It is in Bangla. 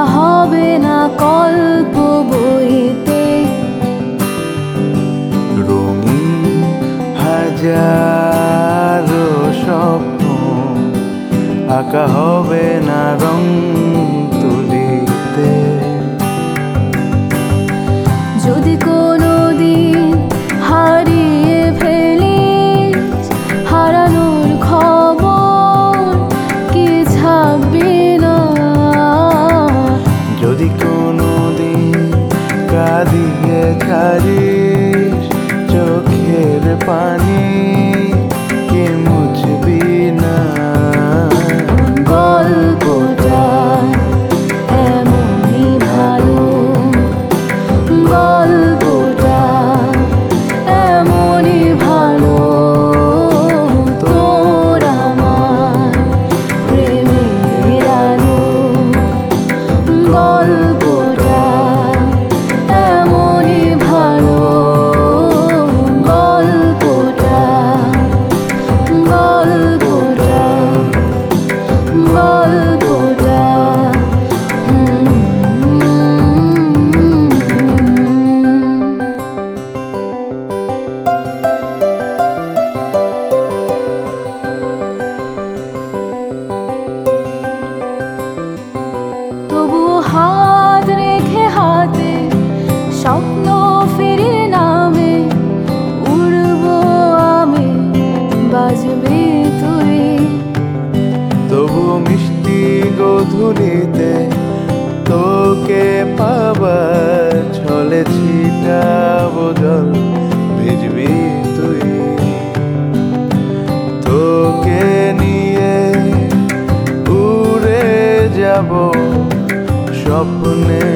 হবে না কল্প বইতে। রঙিন হাজারো স্বপ্ন আঁকা হবে না রং তুলিতে। যদি কোনোদিন হারিয়ে ফেলিস হারানোর খবর কি ছাপবি না? যদি কোনোদিন কাঁদিয়ে ছাড়িস চোখের পানি কে মুছবি না? গল্পটা এমনই ভালো, গল্পটা এমনই ভালো, তোর আমার প্রেমের আলো। গল্পটা এমনই ভালো, গল্পটা গল্পটা গল্পটা তবুও হাত রেখে হাতে স্বপ্ন ফিরিয়ে নামে উড়বো আমি, বাজবি তুই। তবু মিষ্টি গোধূলিতে তোকে পাবার ছলে ছিটাবো জল, ভিজবি তুই। তোকে নিয়ে উড়ে যাব স্বপ্নে